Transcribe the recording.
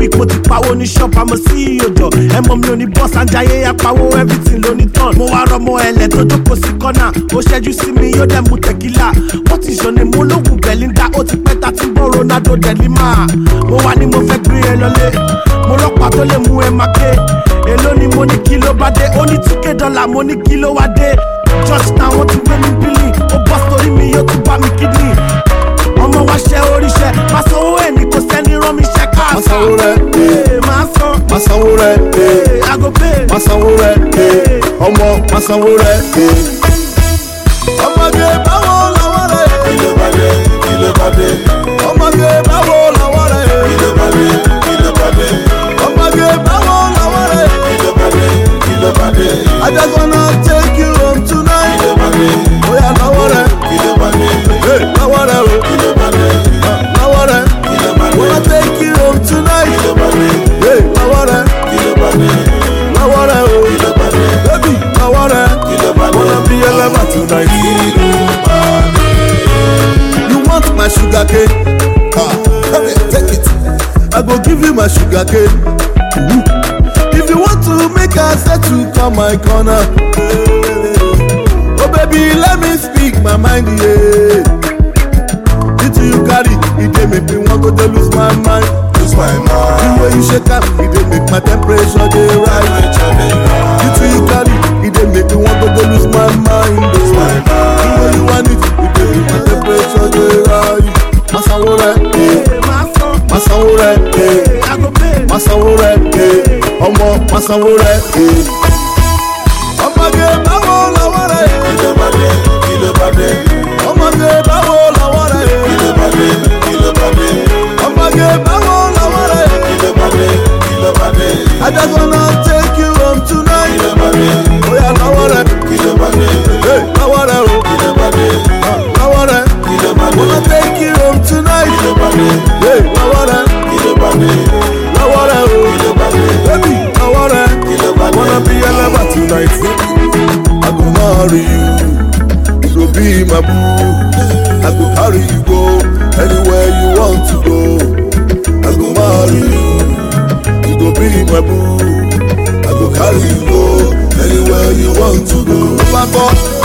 mi kò ti pawó ní shop àmọ́ sí òjò ẹmọ mi ò ní boss àjàyè àpawó everything ló ní tán mo wá rọmọ ẹlẹ tó jókòó sí kọ́nà ó ṣẹ́jú sí mi yóò dẹ̀ mu tequila wọ́n ti ṣọ̀nà mo lóògùn Belinda ó ti pẹ́ ta ti gbọ́ Ronaldo Delima mo wá ní mo fẹ́ gbé ẹ lọlé mo lọ́pàá tó lè mú ẹ máa ké èló ni mo ní kí ló bá dé ó ní $2K mo ní kí ló wá dé church náà wọ́n ti gbé mi bílì ó bọ́ sórí mi yóò tún bá mi kídìní ọmọ wa ṣe oríṣẹ́ máa sanwó ẹ̀ ní kò sẹ́ni rán mi ṣẹ́ káàkiri. máa sanwó rẹ̀ máa sanwó rẹ̀ agobe máa sanwó rẹ̀ ọmọ máa sanwó rẹ̀. ọmọge báwo làwọn rẹ̀. kí ló bá dé. ọmọge báwo làwọn rẹ̀. kí ló bá dé. ọmọge báwo làwọn rẹ̀. kí ló bá dé. I just wanna take you home tonight. kí ló bá dé. bóyá làwọn rẹ̀. kí ló bá dé. làwọn rẹ̀ o. kí ló bá dé. làwọn rẹ̀. kí ló bá dé. wanna take you home tonight. kí ló bá dé. làwọn rẹ̀. kí ló bá dé. làwọn rẹ̀ o. kí ló bá dé. baby làwọn rẹ̀. kí ló bá dé. wanna be a lover tonight. kí ló bá dé. You want my sugar cane? Come here, take it. I go give you my sugar cane. If you want to make a settle, come my corner. Oh baby, let me speak my mind, yeah. Did you carry? It dey make me want to lose my mind. Lose my mind. The way you shake up, it dey make my temperature dey rise. Did you carry? It dey make me want to lose my mind. Lose my mind. The way you want it, it dey make my temperature dey rise. Masanwo rẹ̀, masanwo rẹ̀, masanwo rẹ̀, ọmọ masanwo rẹ̀. ọmọge báwo làwọn rẹ̀. kí ló bá dé. kí ló bá dé. ọmọge báwo làwọn rẹ̀. kí ló bá dé. kí ló bá dé. ọmọge báwo làwọn rẹ̀. kí ló bá dé. kí ló bá dé. I just wanna take you home tonight. kí ló bá dé. bóyá làwọn rẹ̀. kí ló bá dé. làwọn rẹ̀ o. kí ló bá dé. làwọn rẹ̀. kí ló bá dé. wanna take you home tonight. kí ló bá dé. làwọn rẹ̀. kí ló bá dé. làwọn rẹ̀ o. kí ló bá dé. baby làwọn rẹ̀. kí ló bá dé. wanna be a lover tonight. I go marry you. You go be my boo. I go carry you go anywhere you want to go. I go marry you. You go be my boo. I go carry you go anywhere you want to go.